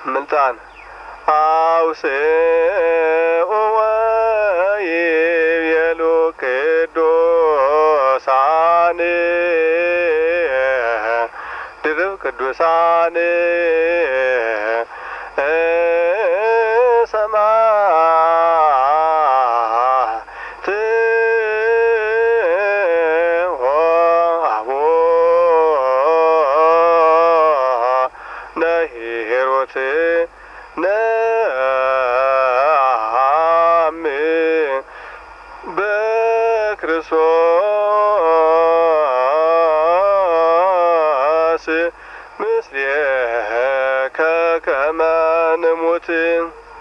ምልጣን አውስኡ ወይቤሉ ቅዱሳን ድርብ ቅዱሳን ሰማዕት ወአቡነ ሂሩት ነአምን በክርስቶስ